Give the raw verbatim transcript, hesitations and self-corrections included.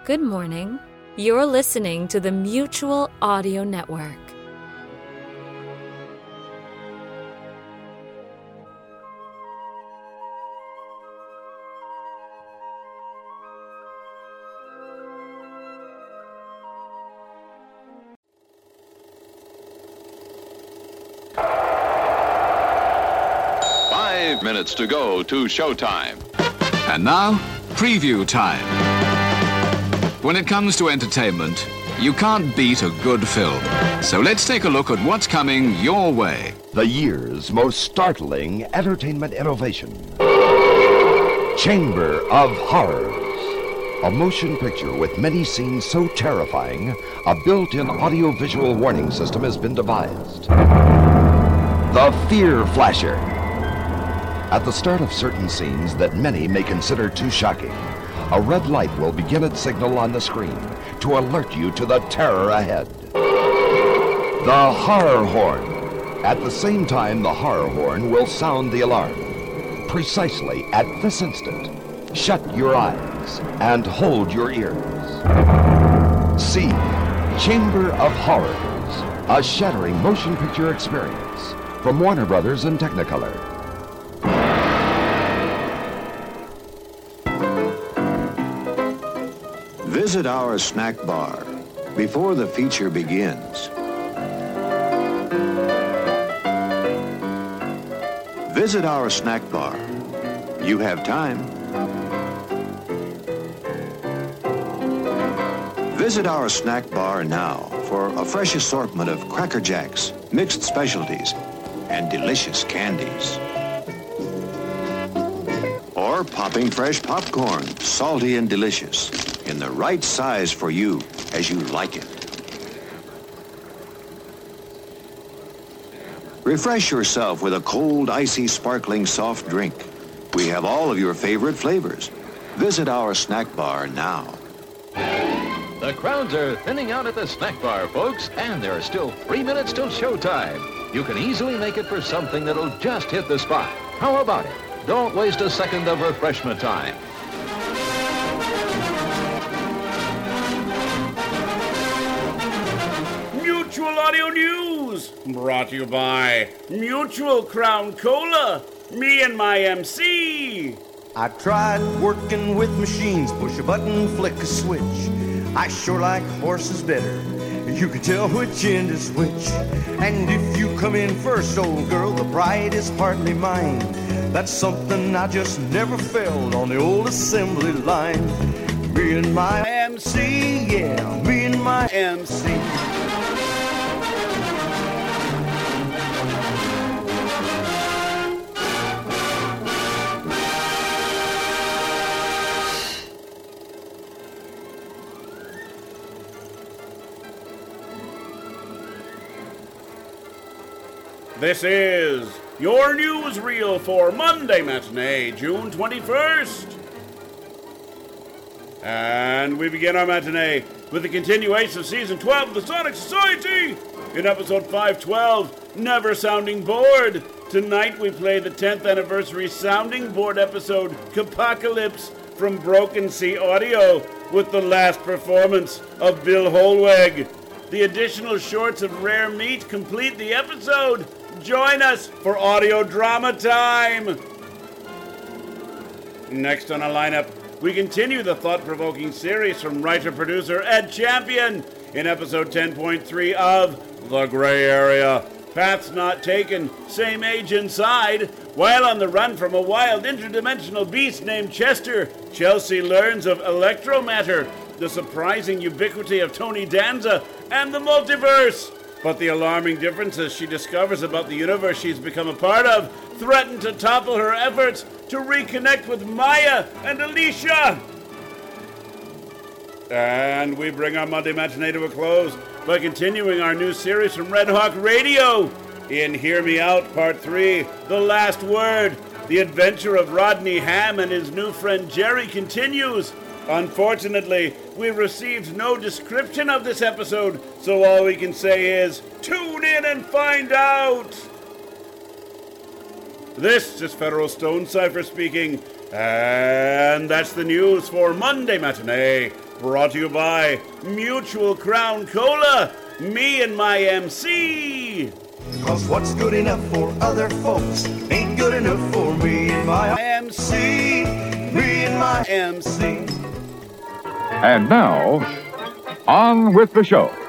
Good morning. You're listening to the Mutual Audio Network. Five minutes to go to showtime. And now, preview time. When it comes to entertainment, you can't beat a good film. So let's take a look at what's coming your way. The year's most startling entertainment innovation. Chamber of Horrors. A motion picture with many scenes so terrifying, a built-in audio-visual warning system has been devised. The Fear Flasher. At the start of certain scenes that many may consider too shocking, a red light will begin its signal on the screen to alert you to the terror ahead. The Horror Horn. At the same time, the horror horn will sound the alarm. Precisely at this instant, shut your eyes and hold your ears. See Chamber of Horrors, a shattering motion picture experience from Warner Brothers and Technicolor. Visit our snack bar before the feature begins. Visit our snack bar. You have time. Visit our snack bar now for a fresh assortment of Cracker Jacks, mixed specialties, and delicious candies. Or popping fresh popcorn, salty and delicious, in the right size for you as you like it. Refresh yourself with a cold, icy, sparkling soft drink. We have all of your favorite flavors. Visit our snack bar now. The crowds are thinning out at the snack bar, folks, and there are still three minutes till showtime. You can easily make it for something that'll just hit the spot. How about it? Don't waste a second of refreshment time. Mutual Audio News, brought to you by Mutual Crown Cola, me and my M C. I tried working with machines, push a button, flick a switch. I sure like horses better. You can tell which end is which. And if you come in first, old girl, the pride is partly mine. That's something I just never felt on the old assembly line. Me and my M C, yeah, me and my M C. This is your newsreel for Monday matinee, June twenty-first. And we begin our matinee with the continuation of Season twelve of the Sonic Society. In Episode five twelve, Never Sounding Board. Tonight we play the tenth anniversary Sounding Board episode, Capocalypse, from Broken Sea Audio, with the last performance of Bill Holweg. The additional shorts of Rare Meat complete the episode. Join us for audio drama time. Next on our lineup, we continue the thought-provoking series from writer-producer Ed Champion in episode ten point three of The Gray Area. Paths not taken, same age inside. While on the run from a wild interdimensional beast named Chester, Chelsea learns of electromatter, the surprising ubiquity of Tony Danza, and the multiverse. But the alarming differences she discovers about the universe she's become a part of threaten to topple her efforts to reconnect with Maya and Alicia. And we bring our Monday matinee to a close by continuing our new series from Red Hawk Radio. In Hear Me Out, Part three, The Last Word, the adventure of Rodney Ham and his new friend Jerry continues. Unfortunately, we received no description of this episode, so all we can say is, tune in and find out! This is Federal Stone Cipher speaking, and that's the news for Monday Matinee, Brought to you by Mutual Crown Cola, me and my M C. Cause what's good enough for other folks ain't good enough for me and my M C. Me and my M C. And now, on with the show.